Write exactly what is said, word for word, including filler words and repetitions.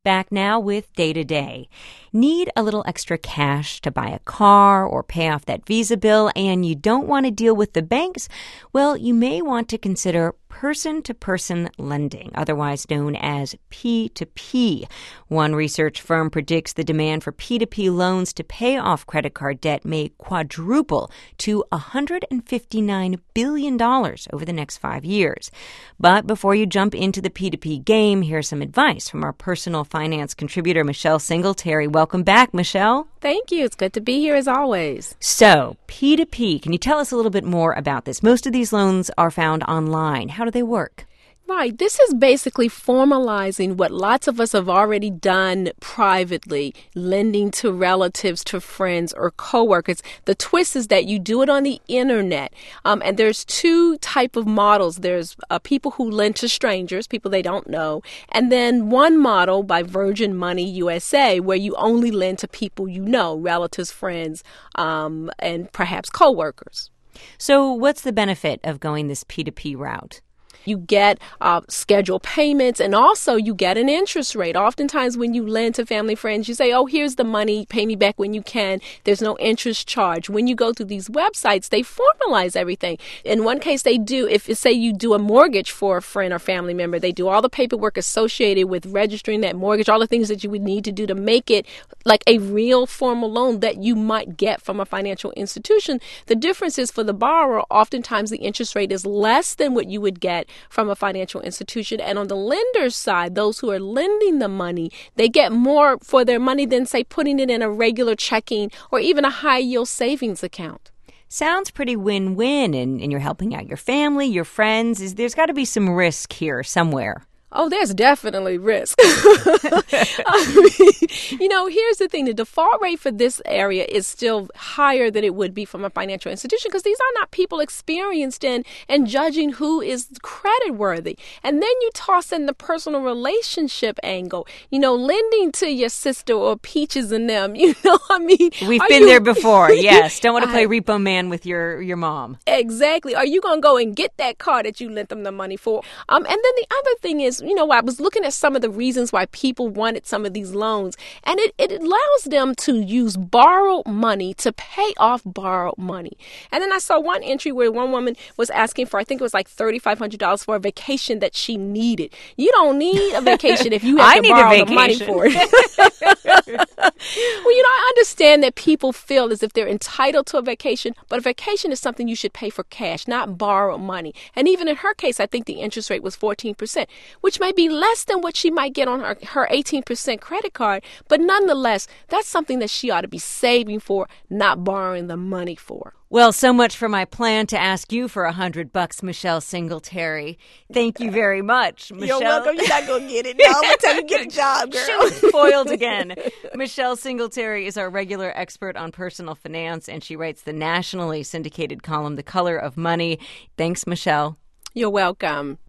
Back now with Day to Day. Need a little extra cash to buy a car or pay off that Visa bill and you don't want to deal with the banks? Well, you may want to consider person-to-person lending, otherwise known as P two P. One research firm predicts the demand for P two P loans to pay off credit card debt may quadruple to one hundred fifty-nine billion dollars over the next five years. But before you jump into the P two P game, here's some advice from our personal finance contributor, Michelle Singletary. Welcome back, Michelle. Thank you. It's good to be here as always. So, P two P, can you tell us a little bit more about this? Most of these loans are found online. How do they work? Right. This is basically formalizing what lots of us have already done privately, lending to relatives, to friends, or coworkers. The twist is that you do it on the internet. Um, and there's two type of models. There's uh, people who lend to strangers, people they don't know. And then one model by Virgin Money U S A, where you only lend to people you know, relatives, friends, um, and perhaps coworkers. So what's the benefit of going this P two P route? You get uh, scheduled payments, and also you get an interest rate. Oftentimes when you lend to family friends, you say, oh, here's the money, pay me back when you can. There's no interest charge. When you go through these websites, they formalize everything. In one case, they do, if say you do a mortgage for a friend or family member, they do all the paperwork associated with registering that mortgage, all the things that you would need to do to make it like a real formal loan that you might get from a financial institution. The difference is for the borrower, oftentimes the interest rate is less than what you would get from a financial institution. And on the lender's side, those who are lending the money, they get more for their money than, say, putting it in a regular checking or even a high-yield savings account. Sounds pretty win-win, and, and you're helping out your family, your friends. Is, there's got to be some risk here somewhere. Oh, there's definitely risk. I mean, you know, here's the thing. The default rate for this area is still higher than it would be from a financial institution because these are not people experienced in and judging who is credit worthy. And then you toss in the personal relationship angle, you know, lending to your sister or Peaches and them, you know, I mean. We've been you... there before, yes. Don't want to play I... repo man with your, your mom. Exactly. Are you going to go and get that car that you lent them the money for? Um, and then the other thing is, you know, I was looking at some of the reasons why people wanted some of these loans, and it, it allows them to use borrowed money to pay off borrowed money. And then I saw one entry where one woman was asking for, I think it was like three thousand five hundred dollars for a vacation that she needed. You don't need a vacation if you have I to need borrow the money for it. Well, you know, I understand that people feel as if they're entitled to a vacation, but a vacation is something you should pay for cash, not borrow money. And even in her case, I think the interest rate was fourteen percent, which may be less than what she might get on her, her eighteen percent credit card. But nonetheless, that's something that she ought to be saving for, not borrowing the money for. Well, so much for my plan to ask you for a hundred bucks, Michelle Singletary. Thank you very much, Michelle. You're welcome. You're not going to get it. No, I'm going to tell you to get a job, girl. Shoot, foiled again. Michelle Singletary is our regular expert on personal finance, and she writes the nationally syndicated column, The Color of Money. Thanks, Michelle. You're welcome.